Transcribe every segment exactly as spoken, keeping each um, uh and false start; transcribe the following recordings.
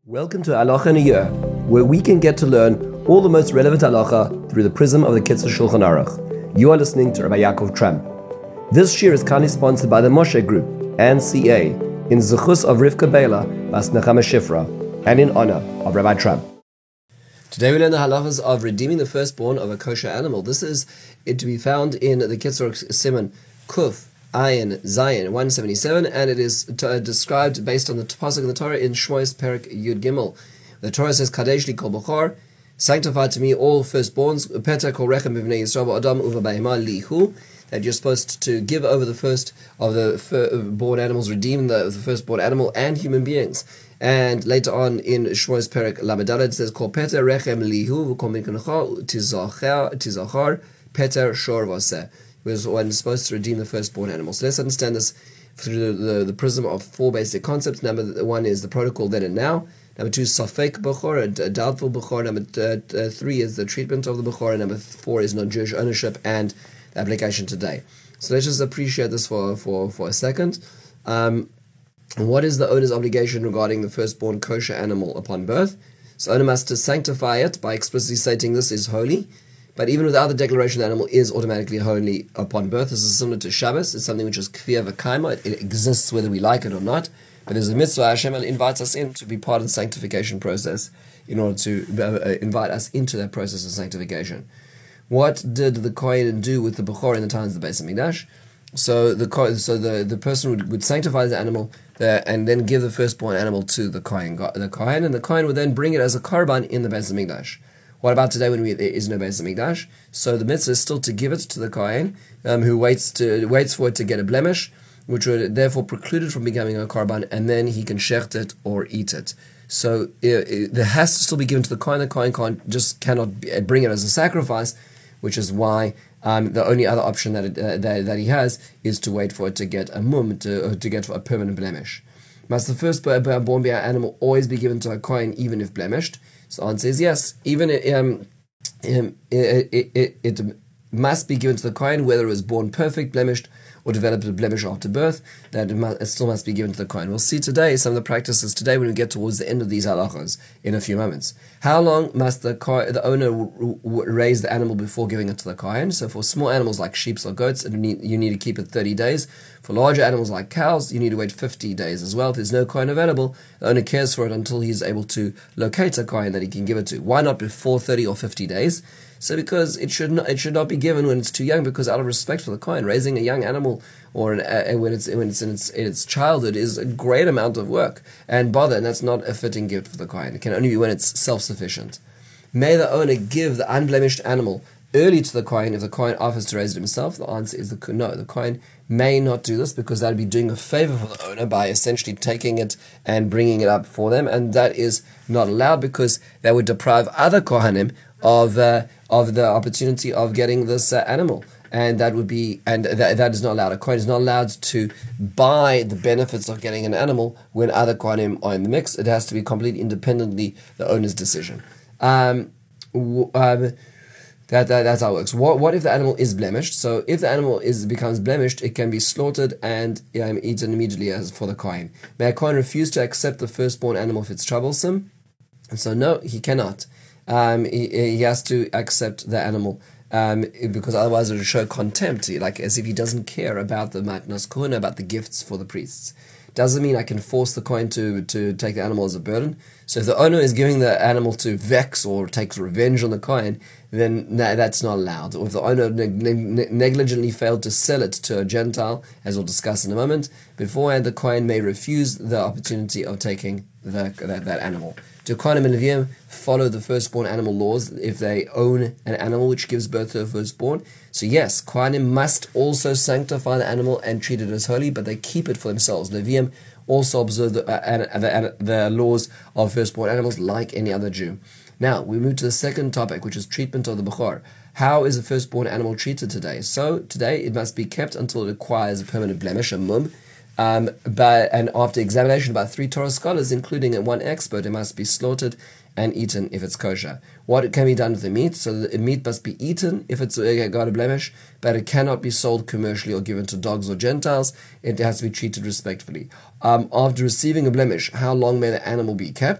Welcome to Halacha in a Year, where we can get to learn all the most relevant halacha through the prism of the Kitzur Shulchan Aruch. You are listening to Rabbi Yaakov Tramp. This year is kindly sponsored by the Moshe Group and C A in Zechus of Rivka Bela Bas Nechama Shifra and in honor of Rabbi Tramp. Today we learn the halachas of redeeming the firstborn of a kosher animal. This is it to be found in the Kitzur Simon Kuf Ayin Zayin one seventy-seven, and it is t- uh, described based on the pasuk in the Torah in Shmois Perik Yud Gimel. The Torah says, "Kadesh li kol bechor, sanctify to me all firstborns, Peter kol rechem b'vnei Yisrael Adam uva b'hema lihu." That you're supposed to give over the first of the firstborn animals, redeem the, the firstborn animal and human beings. And later on in Shmois Perik Lamedalad it says, "Kol Peter rechem lihu v'kol miknecha tizachar tizachar Peter shor vaseh." Was when supposed to redeem the firstborn animal. So let's understand this through the, the, the prism of four basic concepts. Number one is the protocol then and now. Number two, safek bechor, a doubtful bechor. Number th- uh, three is the treatment of the bechor. And number four is non-Jewish ownership and the application today. So let's just appreciate this for, for, for a second. Um, what is the owner's obligation regarding the firstborn kosher animal upon birth? So owner must sanctify it by explicitly stating this is holy. But even without the declaration, the animal is automatically holy upon birth. This is similar to Shabbos. It's something which is kfir v'kaima. It, it exists whether we like it or not. But there's a mitzvah. Hashem invites us in to be part of the sanctification process in order to uh, invite us into that process of sanctification. What did the Kohen do with the Bechor in the times of the Beis HaMikdash? So the so the, the person would, would sanctify the animal uh, and then give the firstborn animal to the Kohen, the Kohen, and the Kohen would then bring it as a korban in the Beis HaMikdash. What about today when we, there is no Beis HaMikdash? So the mitzvah is still to give it to the Kohen, um, who waits to waits for it to get a blemish, which would therefore preclude it from becoming a korban, and then he can shecht it or eat it. So it, it, there has to still be given to the Kohen. The Kohen can't, just cannot be, bring it as a sacrifice, which is why um, the only other option that, it, uh, that that he has is to wait for it to get a mum, to, uh, to get a permanent blemish. Must the firstborn animal always be given to a Kohen even if blemished? So the answer is yes. Even um, um, it, it, it, it must be given to the Kohen, whether it was born perfect, blemished, or developed a blemish after birth, that it, must, it still must be given to the Kohen. We'll see today some of the practices today when we get towards the end of these halachas in a few moments. How long must the the owner w- w- raise the animal before giving it to the Kohen? So for small animals like sheep or goats, you need, you need to keep it thirty days. For larger animals like cows, you need to wait fifty days as well. If there's no Kohen available, the owner cares for it until he's able to locate a Kohen that he can give it to. Why not before thirty or fifty days? So because it should not it should not be given when it's too young, because out of respect for the Kohen, raising a young animal or an, uh, when it's when it's in its in its childhood is a great amount of work and bother, and that's not a fitting gift for the Kohen. It can only be when it's self-sufficient. May the owner give the unblemished animal early to the Kohen if the Kohen offers to raise it himself. The answer is the no. The Kohen may not do this because that would be doing a favor for the owner by essentially taking it and bringing it up for them, and that is not allowed because that would deprive other Kohanim of uh, of the opportunity of getting this uh, animal, and that would be and that that is not allowed. A Kohen is not allowed to buy the benefits of getting an animal when other Kohanim are in the mix. It has to be completely independently the owner's decision. Um, w- um, That, that that's how it works. What what if the animal is blemished? So if the animal is becomes blemished, it can be slaughtered and um, eaten immediately as for the Kohen. May a Kohen refuse to accept the firstborn animal if it's troublesome? And so no, he cannot. Um, he, he has to accept the animal um, because otherwise it would show contempt, like as if he doesn't care about the matnos kohuna, about the gifts for the priests. Doesn't mean I can force the Kohen to, to take the animal as a burden. So if the owner is giving the animal to vex or takes revenge on the Kohen, then no, that's not allowed. Or if the owner neg- neg- negligently failed to sell it to a Gentile, as we'll discuss in a moment, beforehand the Kohen may refuse the opportunity of taking the, that, that animal. Do Kohanim and Leviim follow the firstborn animal laws if they own an animal which gives birth to a firstborn? So yes, Kohanim must also sanctify the animal and treat it as holy, but they keep it for themselves. Leviim also observe the, uh, the, the laws of firstborn animals like any other Jew. Now, we move to the second topic, which is treatment of the Bechor. How is a firstborn animal treated today? So today it must be kept until it acquires a permanent blemish, a mum. Um, but and after examination by three Torah scholars, including one expert, it must be slaughtered and eaten if it's kosher. What can be done with the meat? So the meat must be eaten if it's uh, got a blemish, but it cannot be sold commercially or given to dogs or Gentiles. It has to be treated respectfully. Um, after receiving a blemish, how long may the animal be kept?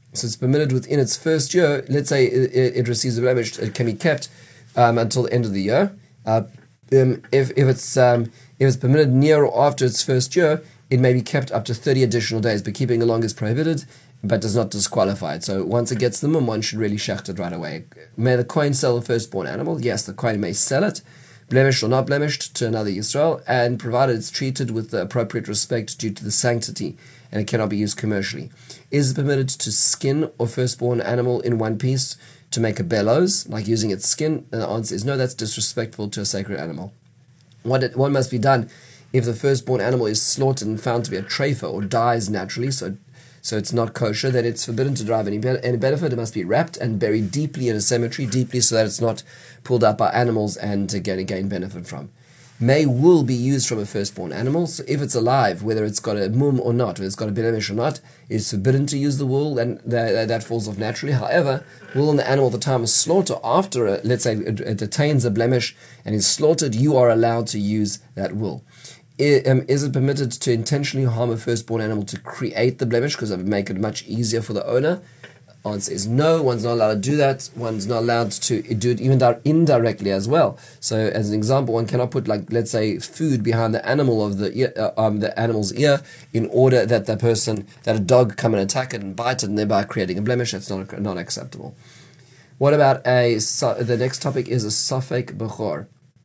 So it's permitted within its first year. Let's say it, it receives a blemish, it can be kept um, until the end of the year. Uh, um, if if it's um, if it's permitted near or after its first year, it may be kept up to thirty additional days. But keeping it long is prohibited, but does not disqualify it. So once it gets the mum, one should really shecht it right away. May the kohen sell the firstborn animal? Yes, the kohen may sell it, blemished or not blemished, to another Yisrael, and provided it's treated with the appropriate respect due to the sanctity, and it cannot be used commercially. Is it permitted to skin a firstborn animal in one piece to make a bellows, like using its skin? And the answer is no, that's disrespectful to a sacred animal. What, it, what must be done if the firstborn animal is slaughtered and found to be a treifa or dies naturally, so so it's not kosher, then it's forbidden to derive any, be- any benefit. It must be wrapped and buried deeply in a cemetery, deeply so that it's not pulled up by animals and to gain, gain benefit from. May wool be used from a firstborn animal? So if it's alive, whether it's got a mum or not, whether it's got a blemish or not, it's forbidden to use the wool, and that, that falls off naturally. However, wool on the animal at the time of slaughter, after, a, let's say, it, it attains a blemish and is slaughtered, you are allowed to use that wool. I, um, is it permitted to intentionally harm a firstborn animal to create the blemish, because it would make it much easier for the owner? Answer is no, one's not allowed to do that. One's not allowed to do it even indirectly as well. So, as an example, one cannot put, like, let's say, food behind the animal of the ear, uh, um, the animal's ear, in order that the person, that a dog come and attack it and bite it, and thereby creating a blemish. That's not not acceptable. What about a? The next topic is a safek bechor,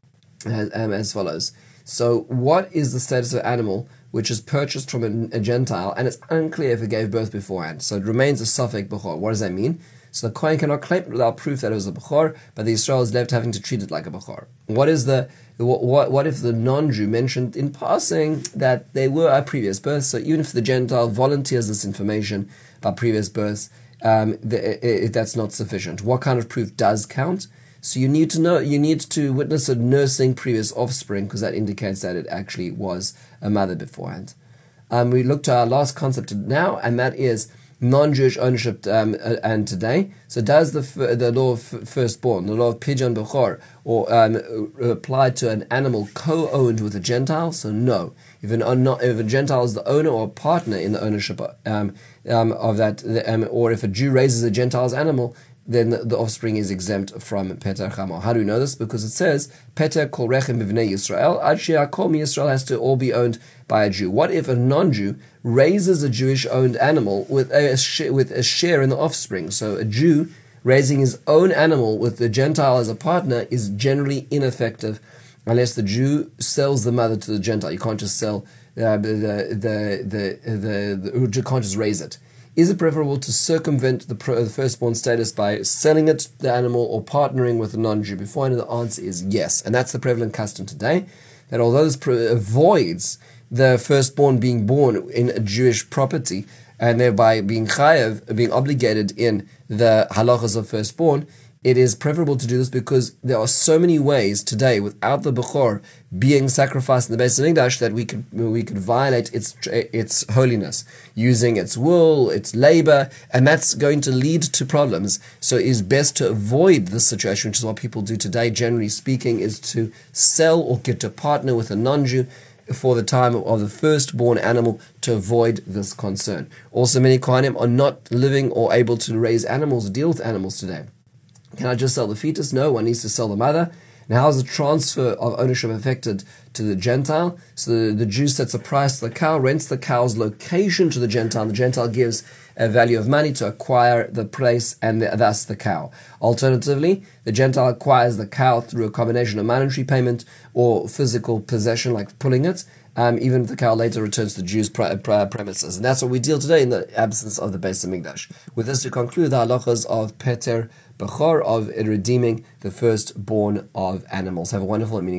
as, um, as follows. So, what is the status of an animal which is purchased from a, a Gentile, and it's unclear if it gave birth beforehand? So it remains a safek bechor. What does that mean? So the kohen cannot claim it without proof that it was a bechor, but the Yisrael is left having to treat it like a bechor. What is the what? What, what if the non-Jew mentioned in passing that they were a previous birth? So even if the Gentile volunteers this information about previous births, um, the, it, it, that's not sufficient. What kind of proof does count? So you need to know, you need to witness a nursing previous offspring, because that indicates that it actually was a mother beforehand. Um, we look to our last concept now, and that is non-Jewish ownership um, uh, and today. So does the the law of firstborn, the law of pidyon bechor, or um, apply to an animal co-owned with a Gentile? So no. If an if a Gentile is the owner or partner in the ownership um, um, of that, um, or if a Jew raises a Gentile's animal, then the, the offspring is exempt from Peter Chamo. How do we know this? Because it says, Peter kol rechem b'vnei Yisrael, ad she'akol mi-Yisrael has to all be owned by a Jew. What if a non-Jew raises a Jewish-owned animal with a, sh- with a share in the offspring? So a Jew raising his own animal with the Gentile as a partner is generally ineffective unless the Jew sells the mother to the Gentile. You can't just sell, uh, the, the, the, the, the, the, you can't just raise it. Is it preferable to circumvent the, pro, the firstborn status by selling it to the animal or partnering with a non-Jew beforehand? And the answer is yes. And that's the prevalent custom today, that although this pro- avoids the firstborn being born in a Jewish property and thereby being chayav, being obligated in the halachas of firstborn, it is preferable to do this because there are so many ways today without the bechor being sacrificed in the Beis Hamikdash that we could we could violate its its holiness using its wool, its labor, and that's going to lead to problems. So it is best to avoid this situation, which is what people do today, generally speaking, is to sell or get to partner with a non-Jew for the time of the firstborn animal to avoid this concern. Also, many Kohanim are not living or able to raise animals, deal with animals today. Can I just sell the fetus? No, one needs to sell the mother. Now, how is the transfer of ownership affected to the Gentile? So the, the Jew sets a price to the cow, rents the cow's location to the Gentile. The Gentile gives a value of money to acquire the place and the, thus the cow. Alternatively, the Gentile acquires the cow through a combination of monetary payment or physical possession, like pulling it, um, even if the cow later returns to the Jew's pri- pri- premises. And that's what we deal today in the absence of the Beis Hamikdash. With this, we conclude the halachas of Peter Bechor, of redeeming the firstborn of animals. Have a wonderful and meaningful